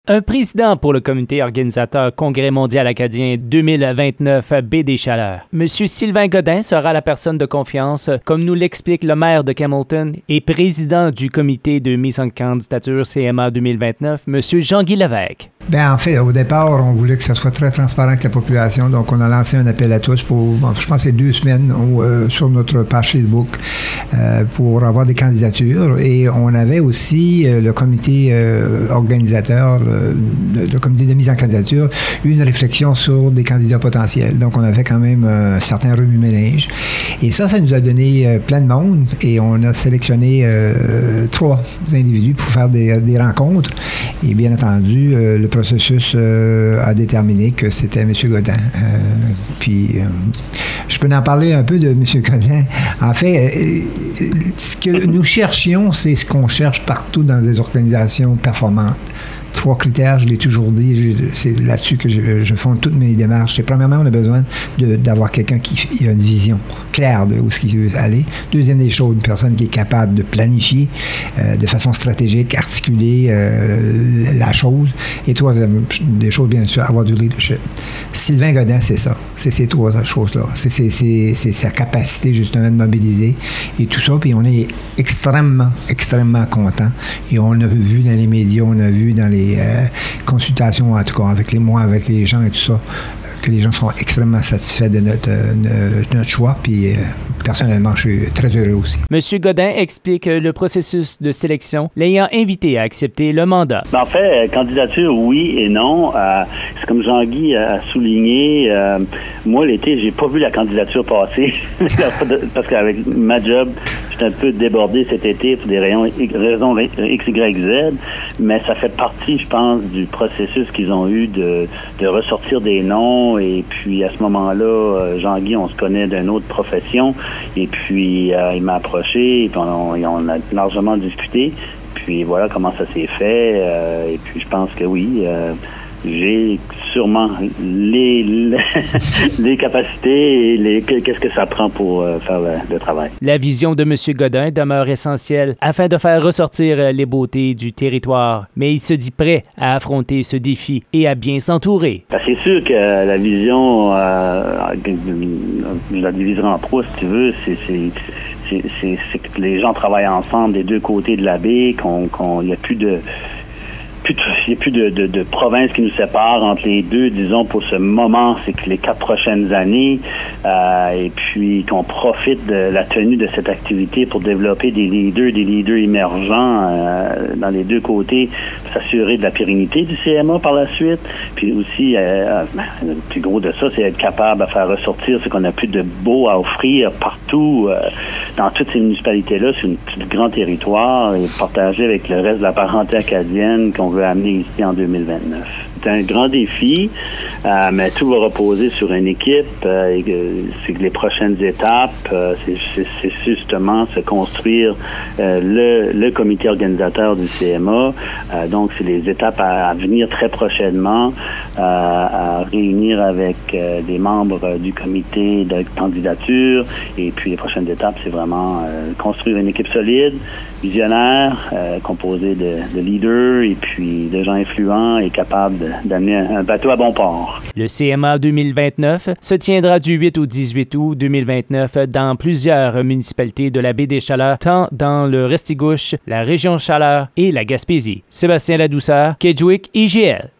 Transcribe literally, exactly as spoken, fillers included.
Un président pour le comité organisateur Congrès mondial acadien deux mille vingt-neuf Baie des Chaleurs. Monsieur Sylvain Godin sera la personne de confiance, comme nous l'explique le maire de Campbellton et président du comité de mise en candidature C M A deux mille vingt-neuf, Monsieur Jean-Guy Lévesque. Bien, en fait, au départ, on voulait que ça soit très transparent avec la population, donc on a lancé un appel à tous pour, bon, je pense, c'est deux semaines où, euh, sur notre page Facebook euh, pour avoir des candidatures. Et on avait aussi euh, le comité euh, organisateur, le, le comité de mise en candidature, une réflexion sur des candidats potentiels. Donc, on avait quand même un certain remue-ménage. Et ça, ça nous a donné euh, plein de monde et on a sélectionné euh, trois individus pour faire des, des rencontres. Et bien entendu, euh, le processus euh, a déterminé que c'était M. Godin. Euh, puis, euh, je peux en parler un peu de M. Godin. En fait, euh, ce que nous cherchions, c'est ce qu'on cherche partout dans des organisations performantes. Trois critères, je l'ai toujours dit, je, c'est là-dessus que je, je fonde toutes mes démarches. C'est premièrement, on a besoin de, d'avoir quelqu'un qui a une vision claire de où ce qu'il veut aller. Deuxième des choses, une personne qui est capable de planifier euh, de façon stratégique, articuler euh, la chose. Et troisième des choses, bien sûr, avoir du leadership. Sylvain Godin, c'est ça. C'est ces trois choses-là. C'est, c'est, c'est, c'est sa capacité, justement, de mobiliser et tout ça. Puis on est extrêmement, extrêmement content. Et on a vu dans les médias, on a vu dans les Euh, consultations, en tout cas, avec les mois, avec les gens et tout ça, que les gens sont extrêmement satisfaits de notre, euh, notre choix. Puis, euh, personnellement, je suis très heureux aussi. Monsieur Godin explique le processus de sélection, l'ayant invité à accepter le mandat. En fait, candidature, oui et non. Euh, c'est comme Jean-Guy a souligné. Euh, moi, l'été, j'ai pas vu la candidature passer parce qu'avec ma job, j'étais un peu débordé cet été pour des raisons, raisons X, Y, Z. Mais ça fait partie, je pense, du processus qu'ils ont eu de, de ressortir des noms. Et puis, à ce moment-là, Jean-Guy, on se connaît d'une autre profession. Et puis, euh, il m'a approché, et puis on, on a largement discuté. Puis voilà comment ça s'est fait. Euh, et puis, je pense que oui, euh, j'ai sûrement les, les, les capacités et les, qu'est-ce que ça prend pour euh, faire le, le travail. La vision de M. Godin demeure essentielle afin de faire ressortir les beautés du territoire. Mais il se dit prêt à affronter ce défi et à bien s'entourer. Ben, c'est sûr que la vision, euh, je la diviserai en trois, si tu veux, c'est... c'est C'est, c'est, c'est que les gens travaillent ensemble des deux côtés de la baie, qu'on, qu'on y a plus de plus de, il n'y a plus de, de, de province qui nous sépare entre les deux, disons, pour ce moment, c'est que les quatre prochaines années, euh, et puis qu'on profite de la tenue de cette activité pour développer des leaders, des leaders émergents euh, dans les deux côtés, pour s'assurer de la pérennité du C M A par la suite. Puis aussi, euh, le plus gros de ça, c'est être capable de faire ressortir ce qu'on a plus de beau à offrir partout, euh, dans toutes ces municipalités-là, sur un grand territoire, et partager avec le reste de la parenté acadienne qu'on veut amener ici en deux mille vingt-neuf. C'est un grand défi, euh, mais tout va reposer sur une équipe. Euh, et que, c'est que les prochaines étapes, euh, c'est, c'est, c'est justement se construire euh, le, le comité organisateur du C M A. Euh, donc, c'est les étapes à, à venir très prochainement, euh, à réunir avec euh, des membres euh, du comité de candidature. Et puis, les prochaines étapes, c'est vraiment euh, construire une équipe solide, visionnaire, euh, composée de, de leaders et puis de gens influents et capables de, d'amener un bateau à bon port. Le C M A deux mille vingt-neuf se tiendra du huit au dix-huit août deux mille vingt-neuf dans plusieurs municipalités de la baie des Chaleurs, tant dans le Restigouche, la région Chaleur et la Gaspésie. Sébastien Ladouceur, Kedgewick, I G L.